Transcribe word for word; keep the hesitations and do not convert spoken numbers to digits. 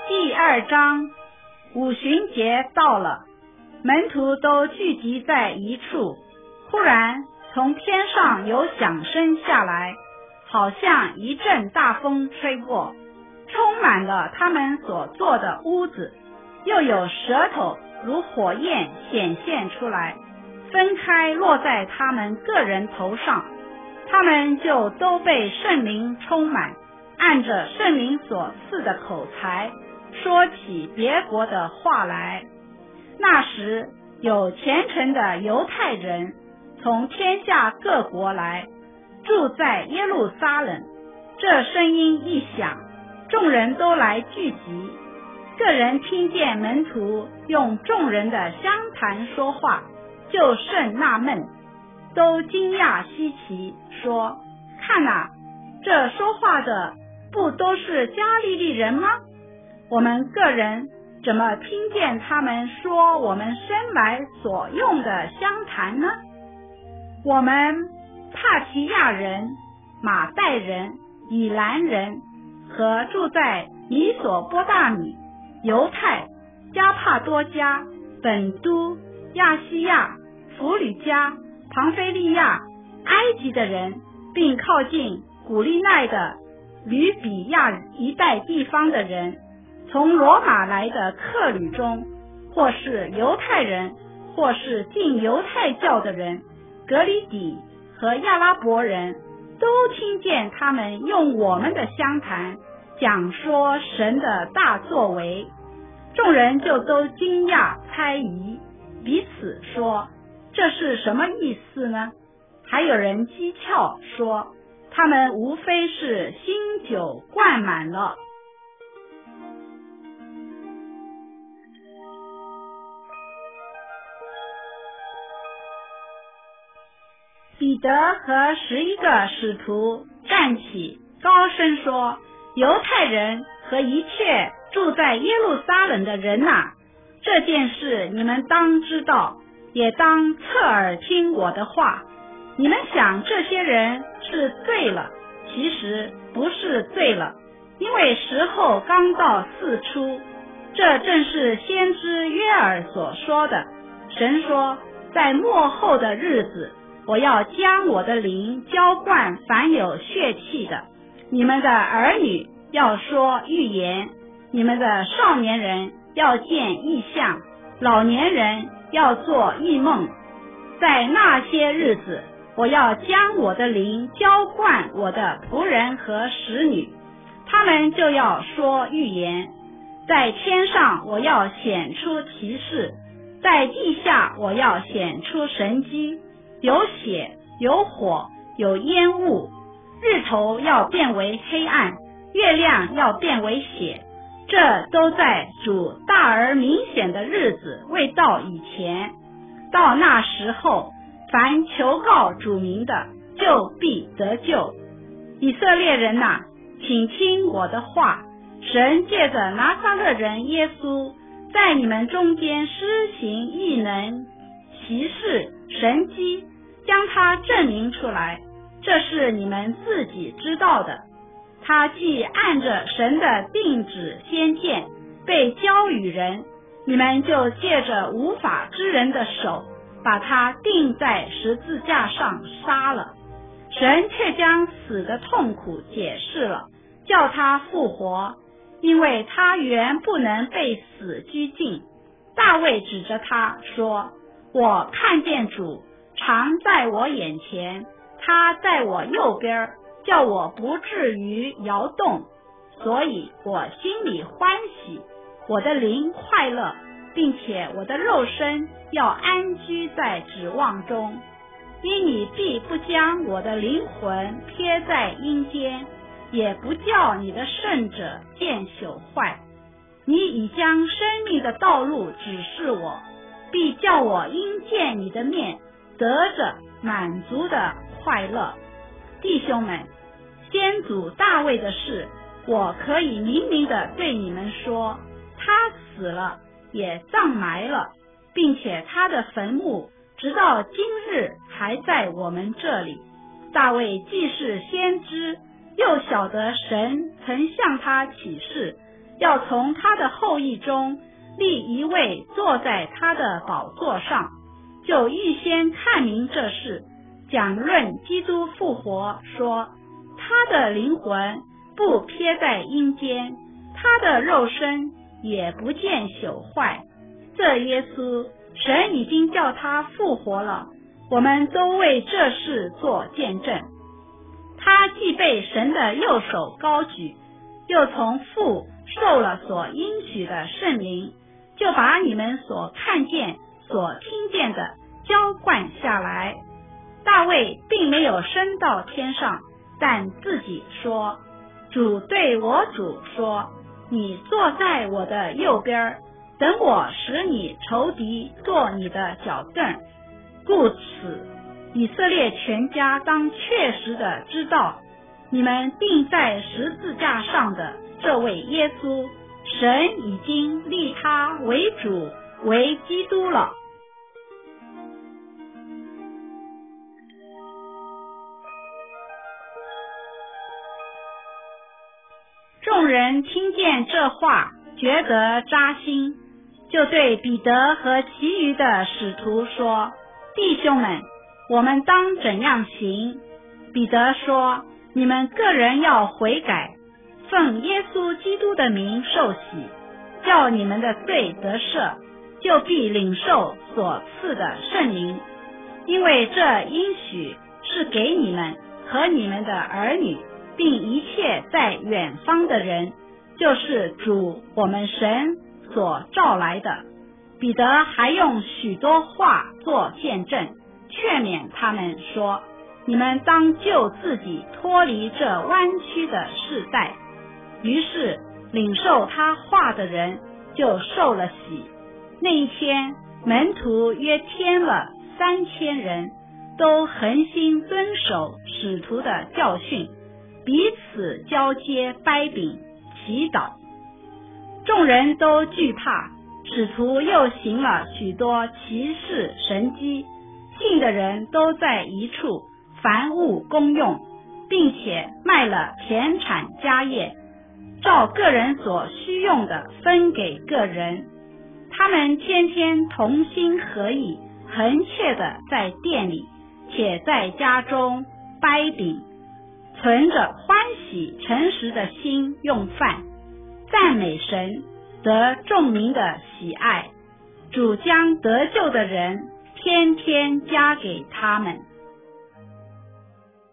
第二章，五旬节到了，门徒都聚集在一处。忽然从天上有响声下来，好像一阵大风吹过，充满了他们所坐的屋子，又有舌头如火焰显现出来，分开落在他们个人头上，他们就都被圣灵充满，按着圣灵所赐的口才说起别国的话来。那时有虔诚的犹太人从天下各国来，住在耶路撒冷。这声音一响，众人都来聚集，个人听见门徒用众人的相谈说话，就甚纳闷，都惊讶稀奇，说：看哪，这说话的不都是加利利人吗？我们个人怎么听见他们说我们生来所用的相谈呢？我们帕提亚人、马代人、以兰人和住在米索波大米、犹太、加帕多家、本都、亚西亚、弗吕家、庞菲利亚、埃及的人，并靠近古利奈的吕比亚一带地方的人，从罗马来的客旅中，或是犹太人，或是进犹太教的人，格里底和亚拉伯人，都听见他们用我们的相谈讲说神的大作为。众人就都惊讶猜疑，彼此说：这是什么意思呢？还有人讥诮说，他们无非是新酒灌满了。彼得和十一个使徒站起，高声说：犹太人和一切住在耶路撒冷的人哪，这件事你们当知道，也当侧耳听我的话。你们想这些人是醉了，其实不是醉了，因为时候刚到四初。这正是先知约珥所说的，神说，在末后的日子，我要将我的灵浇灌凡有血气的，你们的儿女要说预言，你们的少年人要见异象，老年人要做异梦。在那些日子，我要将我的灵浇灌我的仆人和使女，他们就要说预言。在天上我要显出奇事，在地下我要显出神迹，有血，有火，有烟雾，日头要变为黑暗，月亮要变为血，这都在主大而明显的日子未到以前。到那时候，凡求告主名的，就必得救。以色列人哪，请听我的话，神借着拿撒勒人耶稣，在你们中间施行异能、奇事、神迹，将他证明出来，这是你们自己知道的。他既按着神的定旨先见，被交与人，你们就借着无法之人的手，把他钉在十字架上杀了。神却将死的痛苦解释了，叫他复活，因为他原不能被死拘禁。大卫指着他说：我看见主常在我眼前，他在我右边，叫我不至于摇动，所以我心里欢喜，我的灵快乐，并且我的肉身要安居在指望中。因你必不将我的灵魂撇在阴间，也不叫你的圣者见朽坏。你已将生命的道路指示我，必叫我因见你的面，得着满足的快乐。弟兄们，先祖大卫的事，我可以明明的对你们说，他死了，也葬埋了，并且他的坟墓直到今日还在我们这里。大卫既是先知，又晓得神曾向他启示， 要从他的后裔中立一位坐在他的宝座上，就预先看明这事，讲论基督复活，说他的灵魂不撇在阴间，他的肉身也不见朽坏。这耶稣，神已经叫他复活了，我们都为这事做见证。他既被神的右手高举，又从父受了所应许的圣灵，就把你们所看见所听见的浇灌下来。大卫并没有升到天上，但自己说，主对我主说，你坐在我的右边，等我使你仇敌做你的脚凳。故此以色列全家当确实的知道，你们钉在十字架上的这位耶稣，神已经立他为主为基督了。众人听见这话，觉得扎心，就对彼得和其余的使徒说，弟兄们，我们当怎样行？彼得说，你们个人要悔改，奉耶稣基督的名受洗，叫你们的罪得赦，就必领受所赐的圣灵。因为这应许是给你们和你们的儿女，并一切在远方的人，就是主我们神所召来的。彼得还用许多话做见证，劝勉他们说，你们当救自己脱离这弯曲的世代。于是领受他话的人就受了洗。那一天门徒约添了三千人，都恒心遵守使徒的教训，彼此交接掰饼祈祷。众人都惧怕，使徒又行了许多奇事神迹，信的人都在一处，凡物公用，并且卖了田产家业，照个人所需用的分给个人。他们天天同心合意，恒切的在店里，且在家中掰饼，存着欢喜诚实的心用饭，赞美神，得众民的喜爱。主将得救的人天天加给他们。